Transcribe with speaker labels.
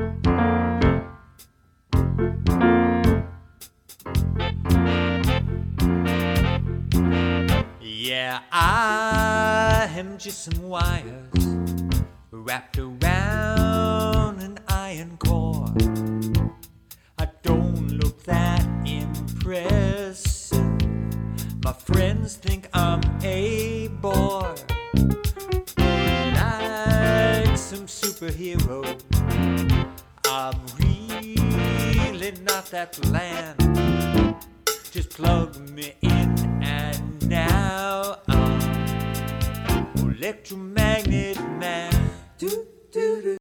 Speaker 1: Yeah, I am just some wires wrapped around an iron core. I don't look that impressive. My friends think I'm a bore, like some superhero. I'm really not that bland. Just plug me in and now I'm electromagnet man.